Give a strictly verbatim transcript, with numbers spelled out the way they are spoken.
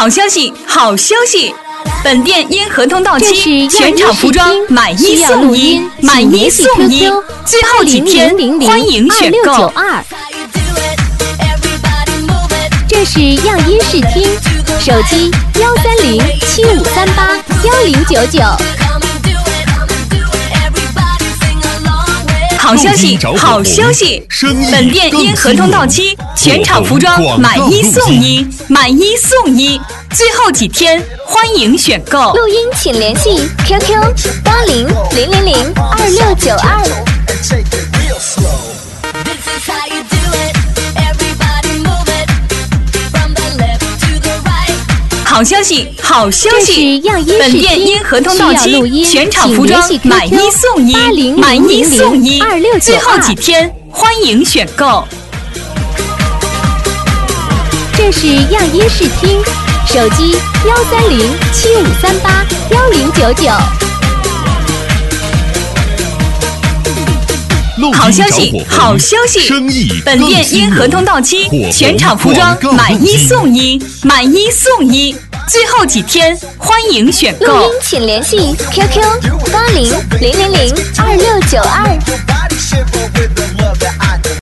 好消息，好消息！本店因合同到期，全场服装买一送一，买一送一，最后几天欢迎选购。 这是样音视听，手机幺三零七五三八幺零九九。 好消息，好消息！本店因合同到期，全场服装买一送一，买一送一，最后几天欢迎选购。 录音请联系 Q Q 八零零零零二六九二。 好消息，好消息！本店因合同到期，全场服装买一送一，买一送一，最后几天欢迎选购。 这是样音视听，手机幺三零七五三八幺零九九。 好消息，好消息！本店因合同到期，全场服装买一送一，买一送一，最后几天欢迎选购。 录音请联系 Q Q 八零零零零二六九二。